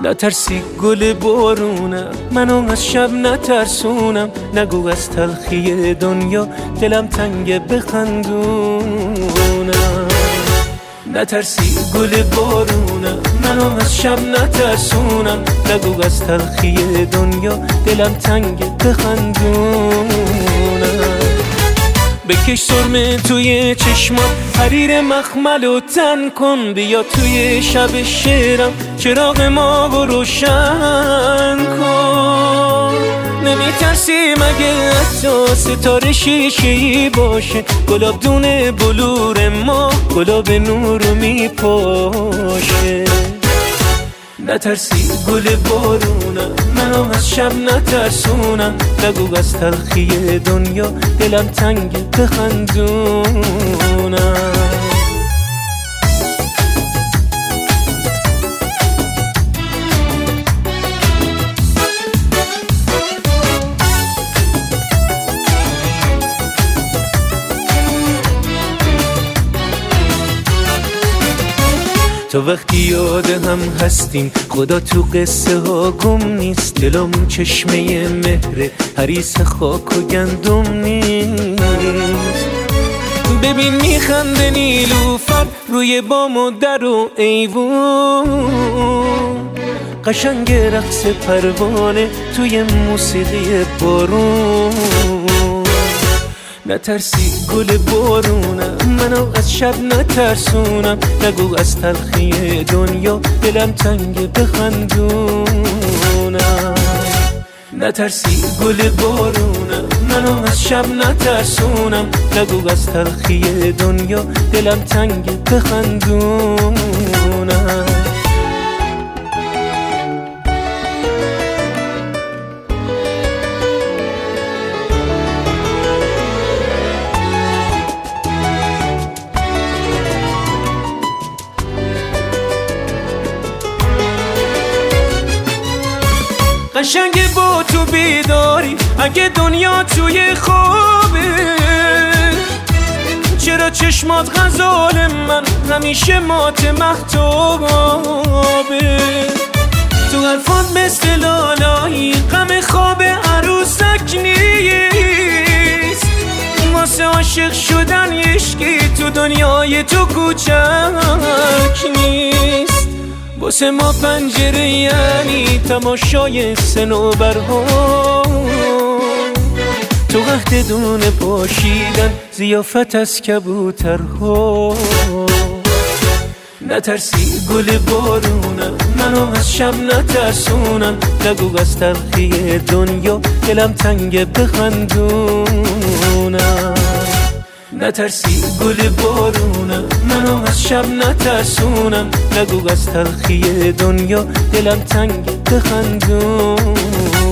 نترسی گل بارونم، منو از شب نترسونم. نگو از تلخی دنیا دلم تنگ بخندونم. نترسی گل بارونم، منو از شب نترسونم. نگو از تلخی دنیا دلم تنگ بخندونم. بکش سرمه توی چشمات، حریر مخملو تن کن. بیا توی شب شعرم چراغ ما رو روشن کن. نمیترسی مگه حتی ستاره شیشه‌ای باشه؟ گلاب دونه بلور ما گلاب نور رو میپاشه. نترسی گل بارونم، منو از شب نترسونم. نگو از تلخی دنیا دلم تنگ بخندونم. تو وقتی یاد هم هستیم خدا تو قصه ها گم نیست. دلمون چشمه مهره حریص خاک و گندم نیست. ببین میخنده نیلوفر روی بام و در و ایوون. قشنگ رقص پروانه توی موسیقی بارون. نترسی گل بارونم، منو از شب نترسونم. نگو از تلخی دنیا دلم تنگ بخندونم. نترسی گل بارونم، منو از شب نترسونم. نگو از تلخی دنیا دلم تنگ بخندونم. قشنگ با تو بیداری اگه دنیا توی خوابه. چرا چشمات غزال من همیشه مات مهتابه؟ تو حرفات مثل لالایی غم خواب عروسک نیست. واسه عاشق شدن عشقی تو دنیای تو کوچک نیست. واسه ما پنجره یعنی تماشای صنوبرها. تو قهد دونه پاشیدن ضیافت از کبوترها. نترسی گل بارونم، منو از شب نترسونم. نگو از تلخی دنیا دلم تنگ بخندونم. نترسی گل بارونم، منو از شب نترسونم. نگو از تلخی دنیا دلم تنگ بخندونم.